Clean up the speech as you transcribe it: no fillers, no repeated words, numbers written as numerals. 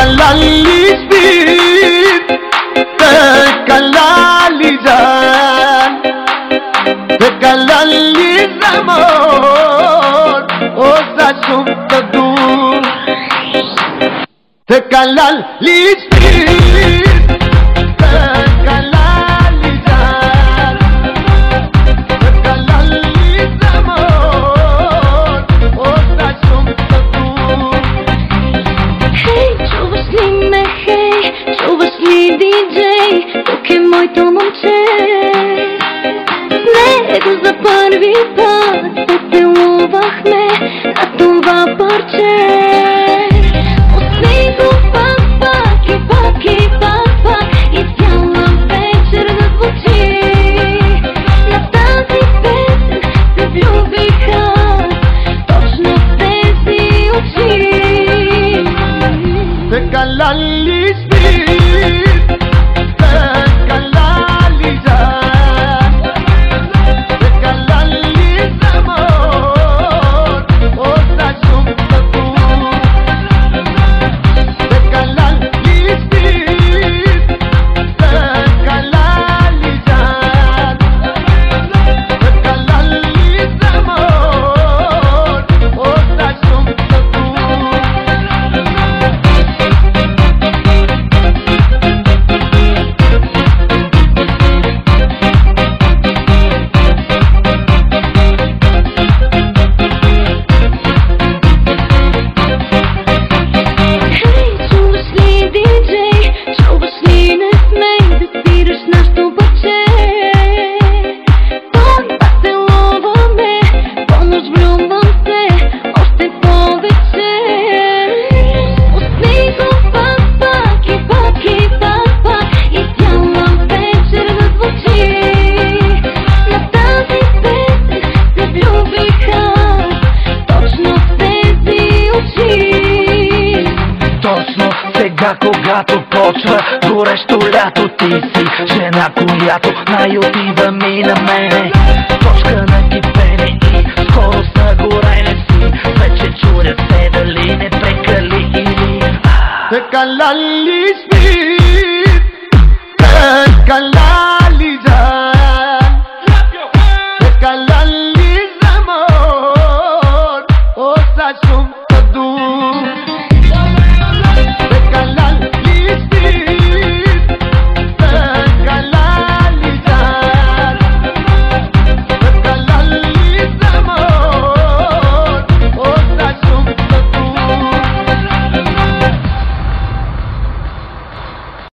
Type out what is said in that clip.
Tekalali speed, tekalali zan, tekalali zaman, oza sumtadur. Tekalali speed, tekalali zan, tekalali zaman, oza sumtadur. Хей, чуваш ли ме, хей, чуваш ли диджей, тук е моето момче. С него за първи път се целувахме на това парче. Пусни го пак, пак и пак и пак, пак и цяла вечер да звучи. На тази песен се влюбиха точно тези очи. Tekalali speed, tekalali zan, tekalali zaman, oza sumtadur. Tekalali speed, tekalali zan, tekalali zaman, oza sumtadur. Хей, чуваш ли диджей, чуваш ли не смей да спираш нашето парче. Той пак целуваме, по-нощ влюбвам се още повече. Пусни го пак, пак и пак и пак, пак и цяла вечер да звучи. На тази песен се влюбиха точно тези очи. Точно сега, когато почва горещо лято, ти си жена, която най-отива ми на мене. Точка на кипене и скоро съгорене си. Вече чудя се дали не прекали или Tekalali speed.